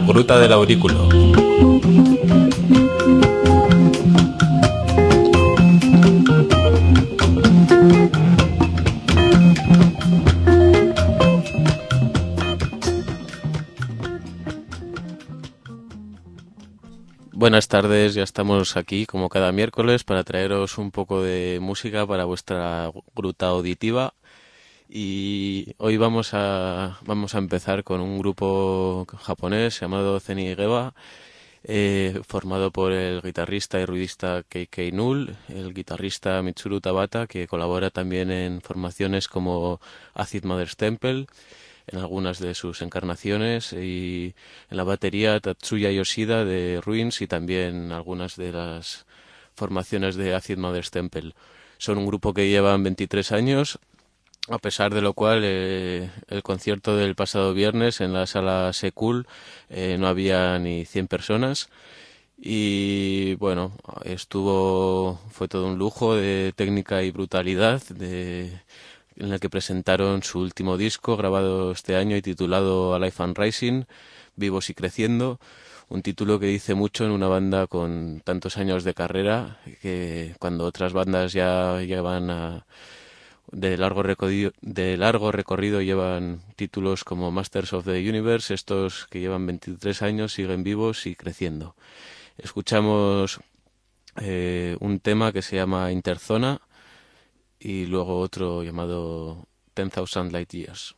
Gruta del Aurículo. Buenas tardes, ya estamos aquí como cada miércoles para traeros un poco de música para vuestra gruta auditiva. Y hoy vamos a empezar con un grupo japonés llamado Zenigeba, formado por el guitarrista y ruidista Keikei Null, el guitarrista Mitsuru Tabata, que colabora también en formaciones como Acid Mother's Temple, en algunas de sus encarnaciones, y en la batería Tatsuya Yoshida de Ruins y también algunas de las formaciones de Acid Mother's Temple. Son un grupo que llevan 23 años, a pesar de lo cual el concierto del pasado viernes en la sala Sekul no había ni 100 personas. Y bueno, fue todo un lujo de técnica y brutalidad, en el que presentaron su último disco grabado este año y titulado Alive and Rising, Vivos y Creciendo, un título que dice mucho en una banda con tantos años de carrera, que cuando otras bandas ya llevan de largo recorrido llevan títulos como Masters of the Universe, estos que llevan 23 años siguen vivos y creciendo. Escuchamos un tema que se llama Interzona y luego otro llamado 10,000 Light Years.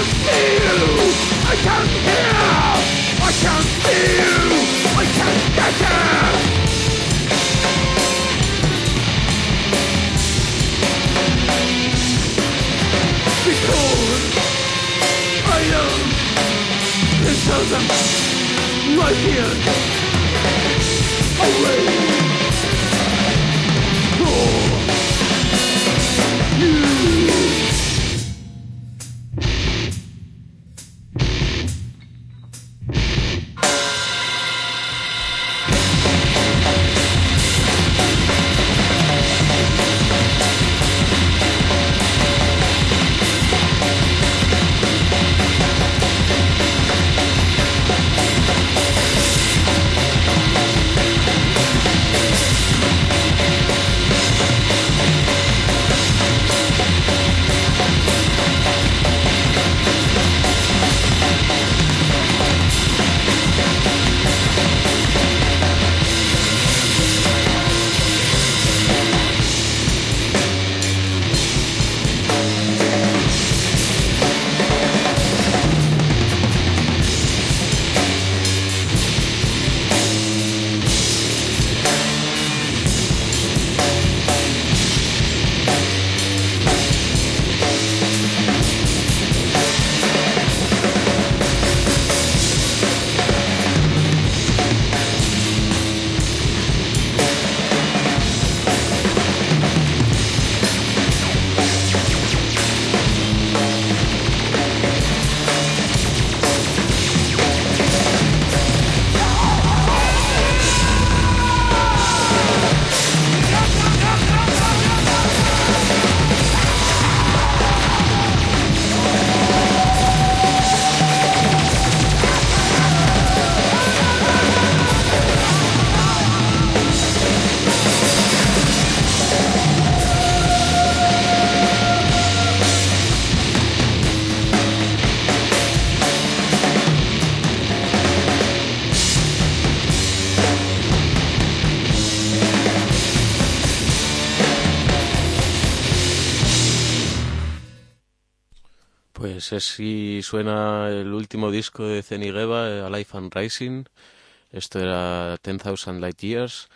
Pues así suena el último disco de Zenigeva, Alive and Rising. Esto era 10,000 Light Years.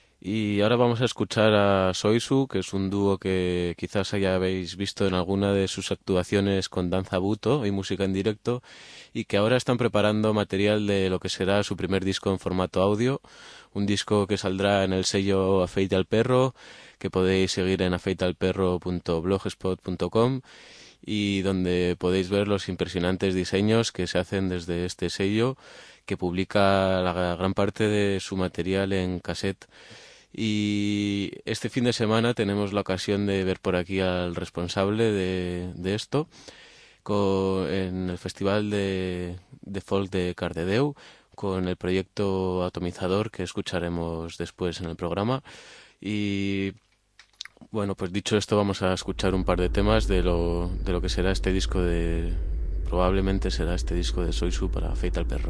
Y ahora vamos a escuchar a Soisu, que es un dúo que quizás hayáis visto en alguna de sus actuaciones con Danza Buto y música en directo, y que ahora están preparando material de lo que será su primer disco en formato audio, un disco que saldrá en el sello Afeite al Perro, que podéis seguir en afeitealperro.blogspot.com, y donde podéis ver los impresionantes diseños que se hacen desde este sello, que publica la gran parte de su material en cassette. Y este fin de semana tenemos la ocasión de ver por aquí al responsable de esto en el Festival de Folk de Cardedeu, con el proyecto Atomizador, que escucharemos después en el programa. Y bueno, pues dicho esto, vamos a escuchar un par de temas de lo que será este disco probablemente será este disco de Soisu para Afeite al Perro.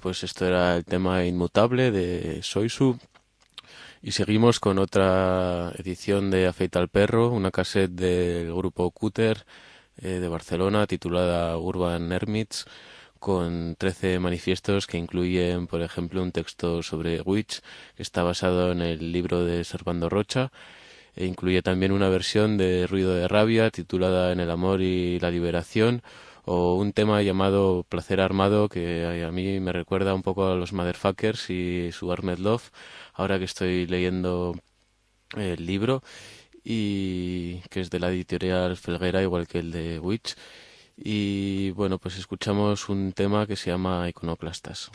pues esto era el tema Inmutable de Soisu. Y seguimos con otra edición de Afeita al Perro, una cassette del grupo Cúter de Barcelona titulada Urban Hermits, con 13 manifiestos que incluyen, por ejemplo, un texto sobre Witch, que está basado en el libro de Servando Rocha, e incluye también una versión de Ruido de Rabia titulada En el amor y la liberación, o un tema llamado Placer Armado, que a mí me recuerda un poco a los Motherfuckers y su Armed Love, ahora que estoy leyendo el libro, y que es de la editorial Felguera, igual que el de Witch. Y bueno, pues escuchamos un tema que se llama Iconoclastas.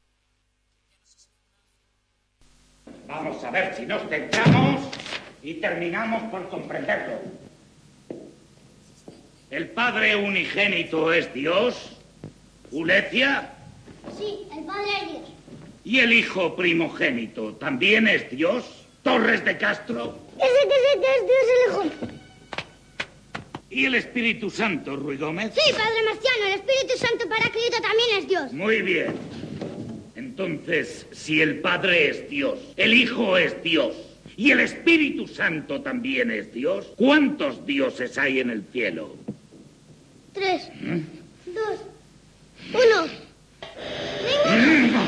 Vamos a ver si nos centramos y terminamos por comprenderlo. ¿El Padre unigénito es Dios? ¿Ulecia? Sí, el Padre es Dios. ¿Y el Hijo primogénito también es Dios? ¿Torres de Castro? Ese es Dios el Hijo. ¿Y el Espíritu Santo, Ruy Gómez? Sí, Padre Marciano, el Espíritu Santo Paráclito también es Dios. Muy bien. Entonces, si el Padre es Dios, el Hijo es Dios y el Espíritu Santo también es Dios, ¿cuántos dioses hay en el cielo? 3, 2, 1. ¡Venga!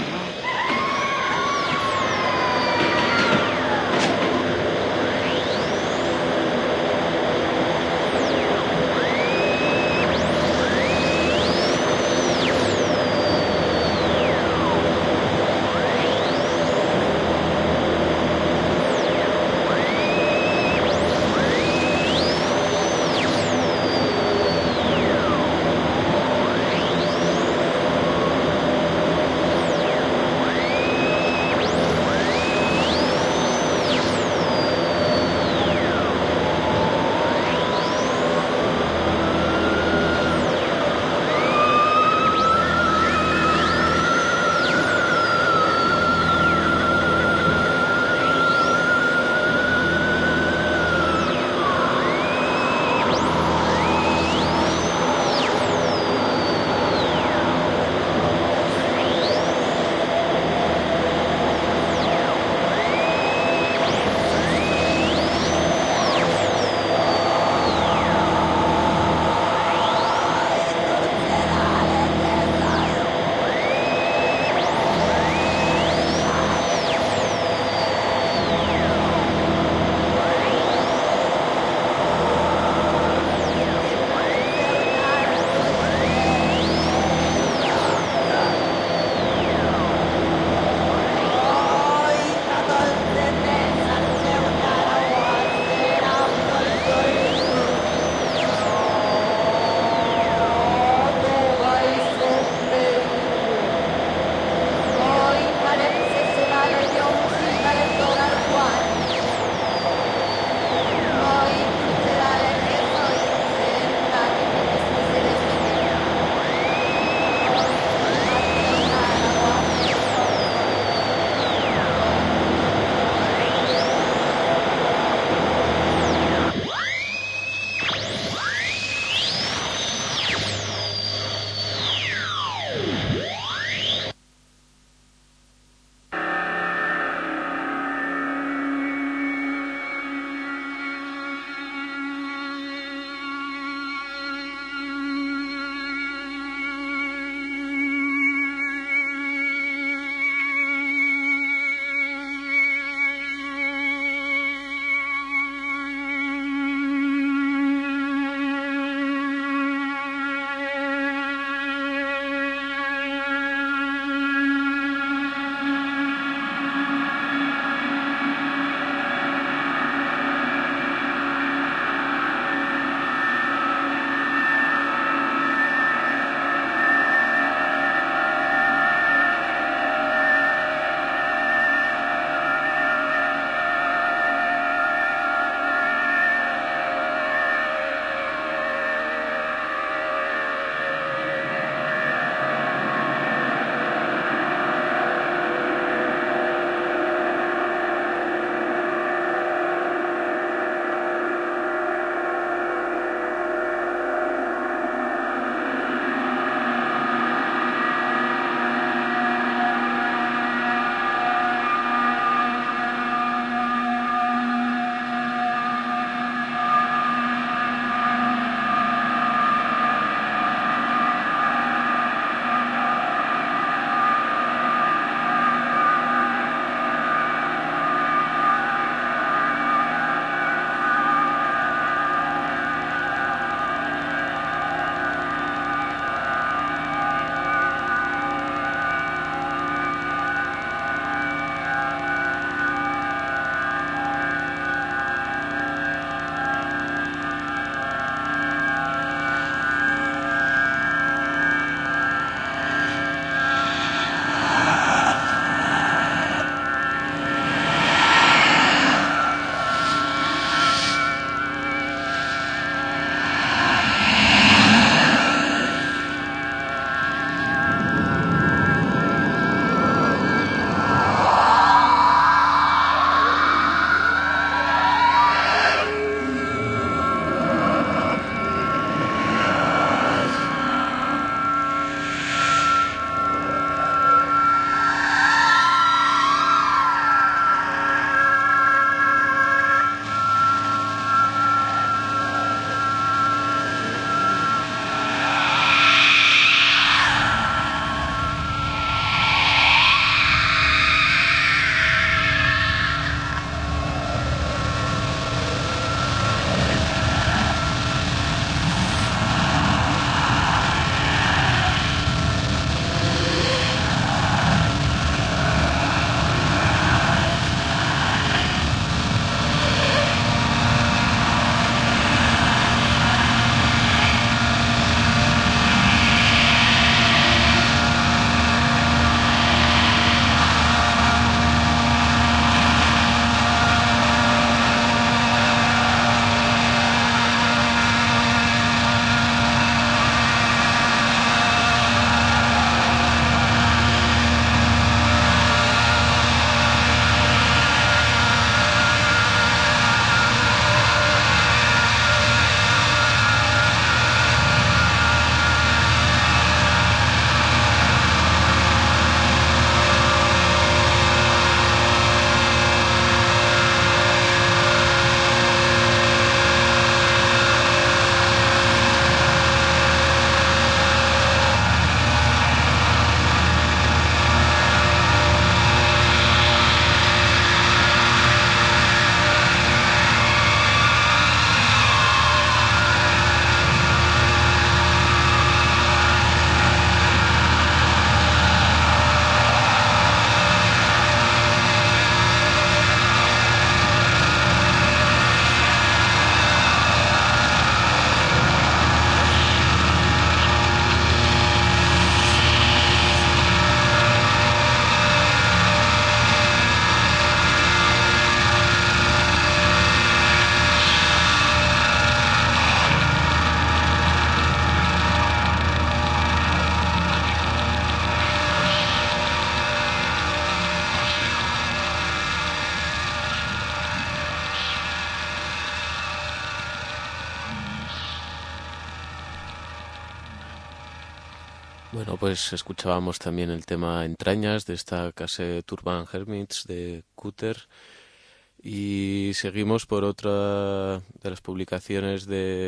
Bueno, pues escuchábamos también el tema Entrañas de esta cassette Urban Hermits de Cooter y seguimos por otra de las publicaciones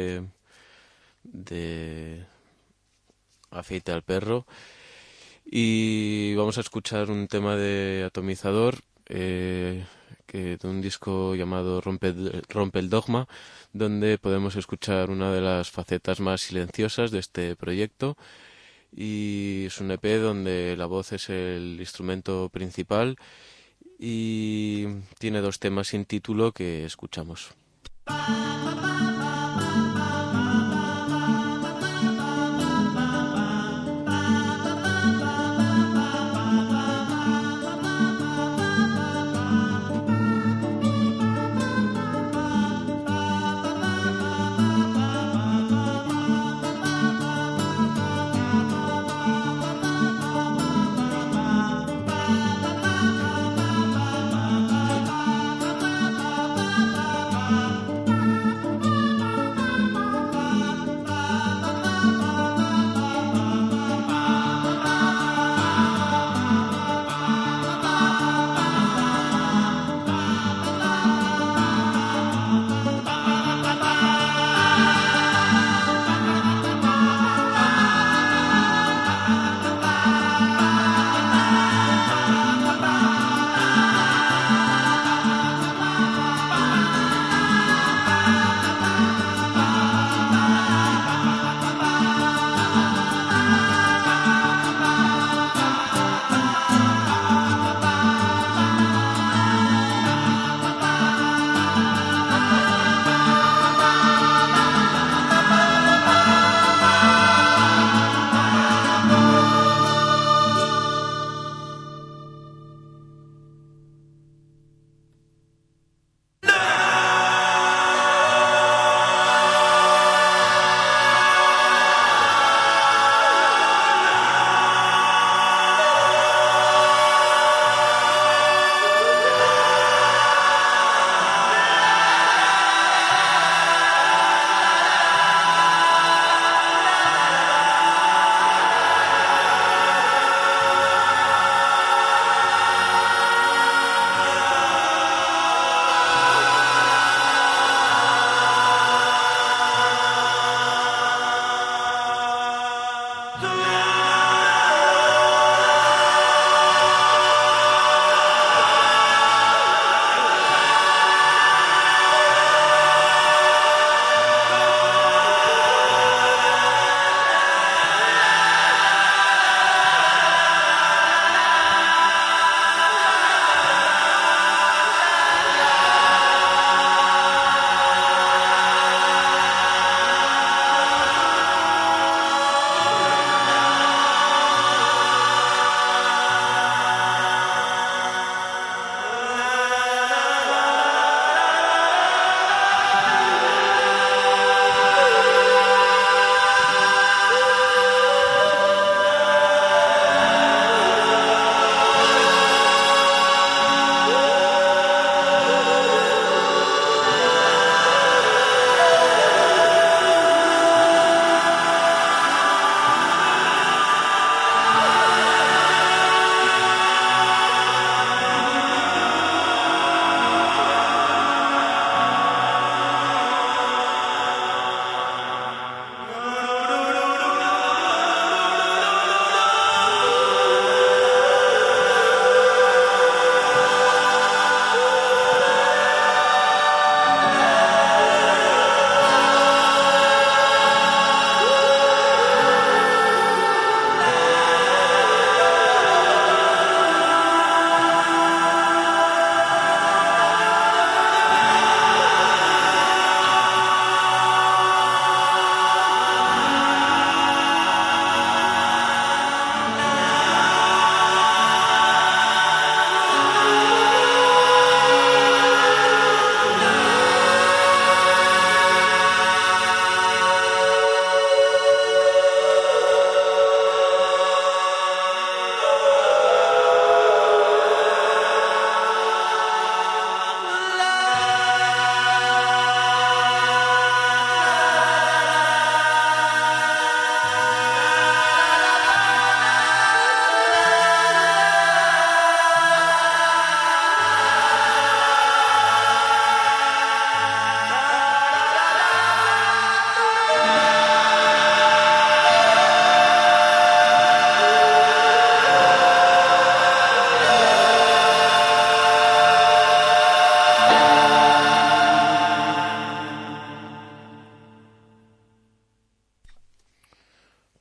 de Afeite al Perro y vamos a escuchar un tema de Atomizador de un disco llamado Rompe el Dogma, donde podemos escuchar una de las facetas más silenciosas de este proyecto. Y es un EP donde la voz es el instrumento principal y tiene 2 temas sin título que escuchamos.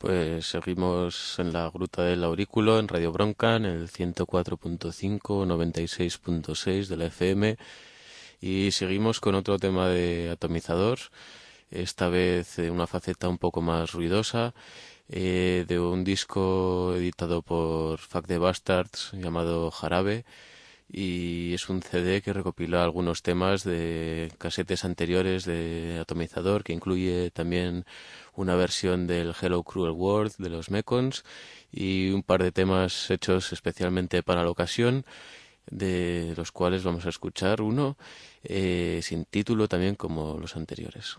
Pues seguimos en la Gruta del Aurículo, en Radio Bronca, en el 104.5, 96.6 de la FM, y seguimos con otro tema de Atomizador, esta vez una faceta un poco más ruidosa, de un disco editado por Fuck the Bastards llamado Jarabe, y es un CD que recopila algunos temas de casetes anteriores de Atomizador, que incluye también una versión del Hello Cruel World de los Mekons y un par de temas hechos especialmente para la ocasión, de los cuales vamos a escuchar uno sin título también como los anteriores.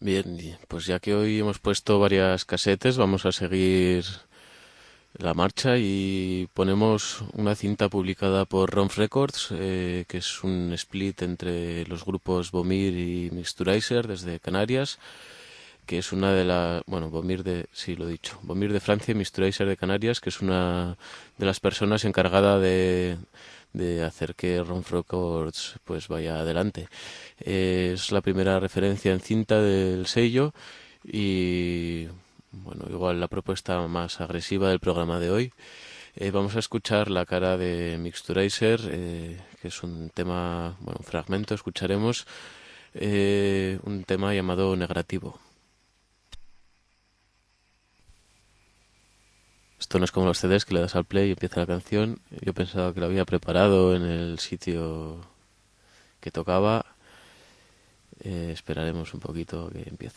Bien, pues ya que hoy hemos puesto varias casetes, vamos a seguir la marcha y ponemos una cinta publicada por Ronf Records, que es un split entre los grupos Vomir y Mixturizer desde Canarias, que es una de las, bueno, Vomir de Francia y Mixturizer de Canarias, que es una de las personas encargada de hacer que Ronf Records pues vaya adelante. Es la primera referencia en cinta del sello y bueno, igual la propuesta más agresiva del programa de hoy. Vamos a escuchar la cara de Mixturizer, que es un tema, bueno, un fragmento, escucharemos un tema llamado Negativo. Esto no es como los CDs que le das al play y empieza la canción. Yo pensaba que lo había preparado en el sitio que tocaba. Esperaremos un poquito que empiece.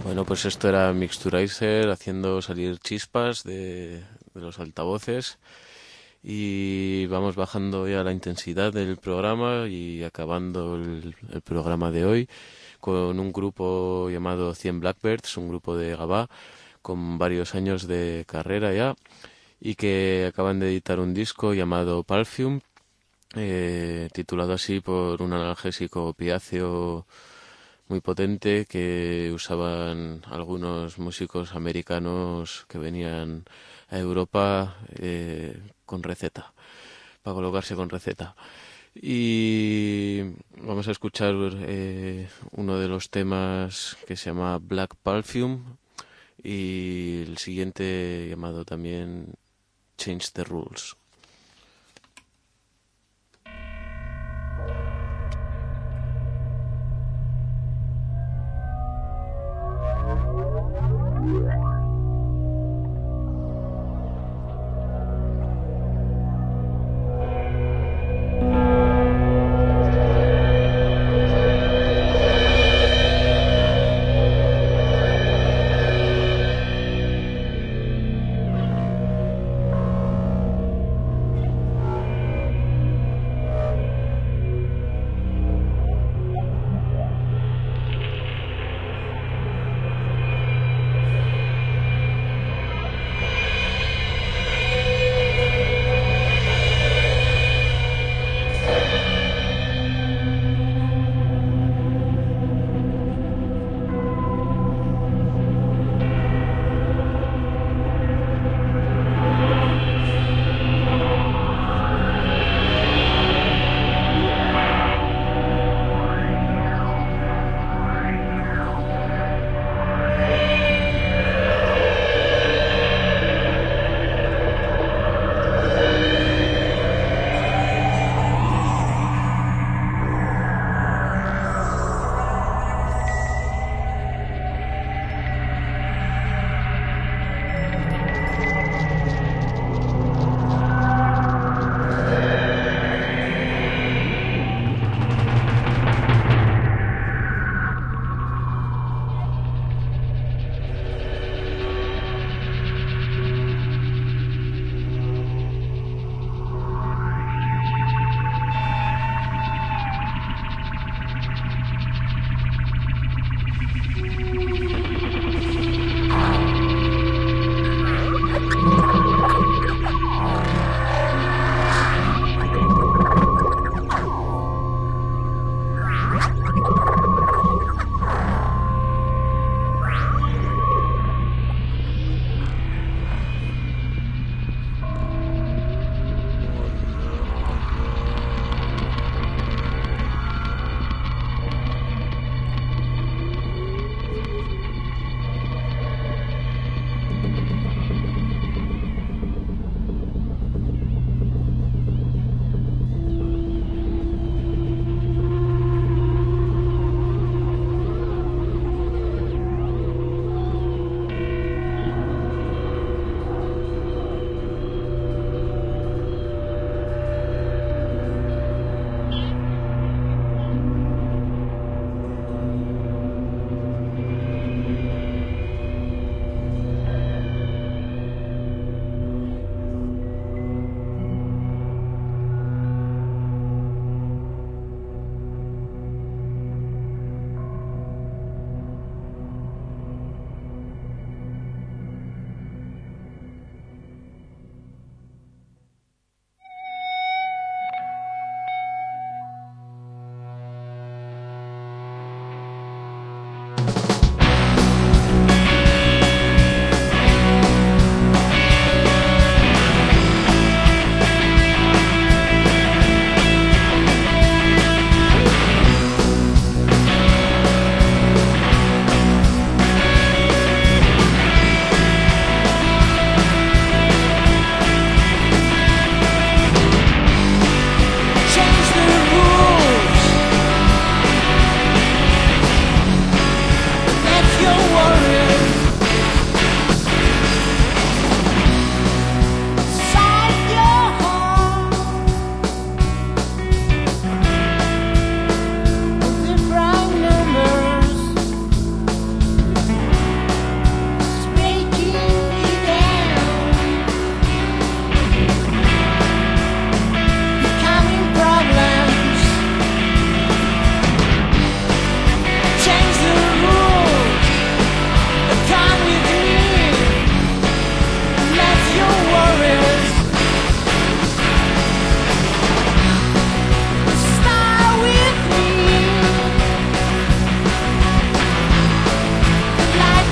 Bueno, pues esto era Mixturizer haciendo salir chispas de los altavoces y vamos bajando ya la intensidad del programa y acabando el programa de hoy con un grupo llamado 100 Blackbirds, un grupo de Gabá con varios años de carrera ya y que acaban de editar un disco llamado Perfume, titulado así por un analgésico opiáceo muy potente que usaban algunos músicos americanos que venían a Europa con receta, para colocarse con receta. Y vamos a escuchar uno de los temas que se llama Black Perfume y el siguiente llamado también Change the Rules.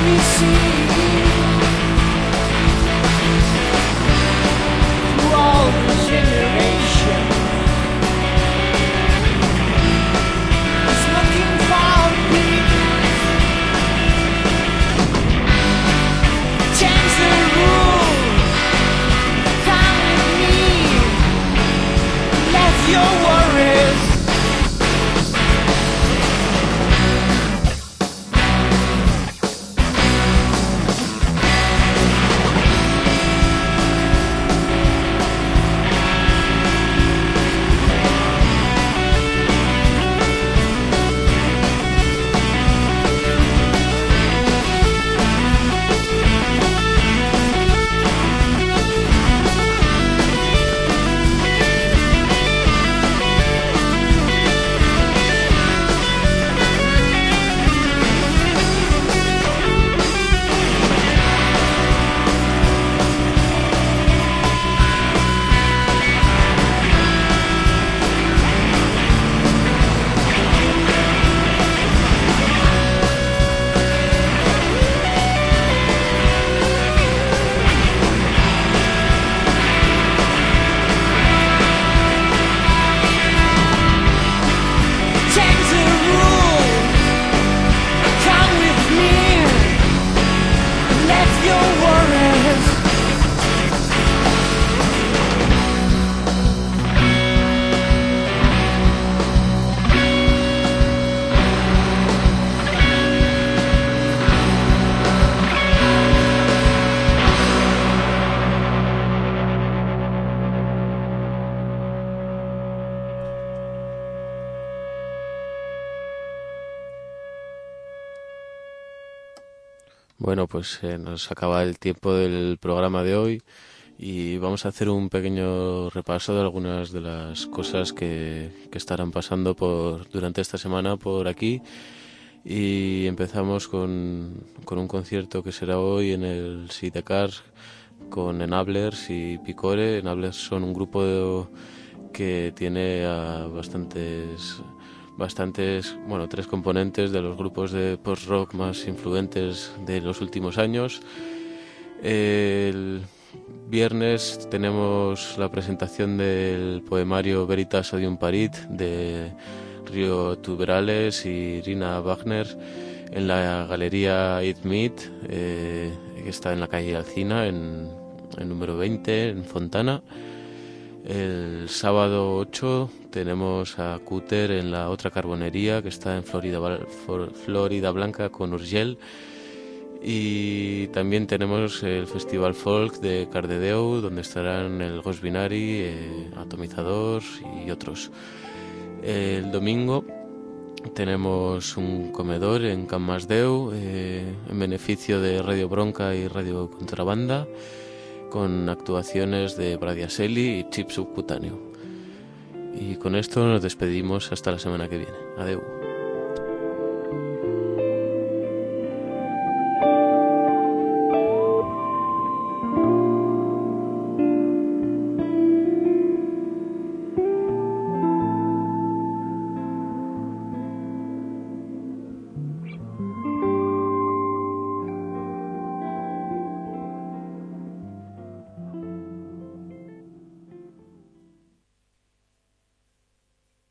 Bueno, pues nos acaba el tiempo del programa de hoy y vamos a hacer un pequeño repaso de algunas de las cosas que estarán pasando durante esta semana por aquí. Y empezamos con un concierto que será hoy en el Sidecar con Enablers y Picore. Enablers son un grupo que tiene a bastantes, bueno, 3 componentes de los grupos de post-rock más influentes de los últimos años. El viernes tenemos la presentación del poemario Veritas Odium Parit de Rio Tuberales y Rina Wagner en la galería Eat Meat, que está en la calle Alcina, en el número 20, en Fontana. El sábado 8 tenemos a Cúter en la otra carbonería, que está en Florida Blanca con Urgell. Y también tenemos el Festival Folk de Cardedeu, donde estarán el Ghost Binary, Atomizador y otros. El domingo tenemos un comedor en Can Masdeu, en beneficio de Radio Bronca y Radio Contrabanda, con actuaciones de Bradiaseli y Chip Subcutáneo. Y con esto nos despedimos hasta la semana que viene. Adeu.